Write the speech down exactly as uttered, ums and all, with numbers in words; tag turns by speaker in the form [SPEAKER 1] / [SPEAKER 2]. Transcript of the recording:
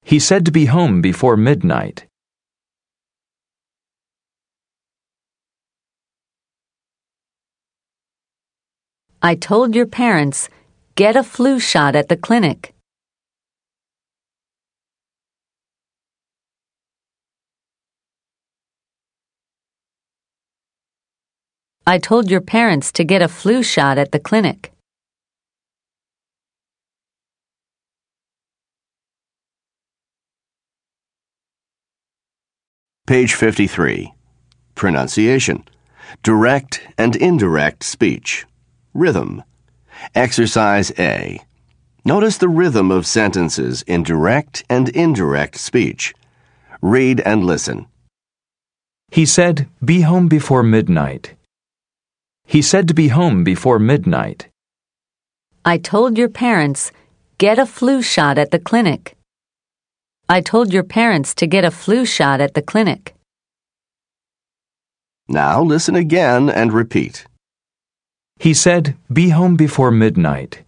[SPEAKER 1] He said to be home before midnight.
[SPEAKER 2] I told your parents, get a flu shot at the clinic. I told your parents to get a flu shot at the clinic.
[SPEAKER 3] Page fifty-three. Pronunciation. Direct and indirect speech. Rhythm. Exercise A. Notice the rhythm of sentences in direct and indirect speech. Read and listen.
[SPEAKER 1] He said, be home before midnight. He said to be home before midnight.
[SPEAKER 2] I told your parents, get a flu shot at the clinic. I told your parents to get a flu shot at the clinic.
[SPEAKER 3] Now listen again and repeat.
[SPEAKER 1] He said, be home before midnight.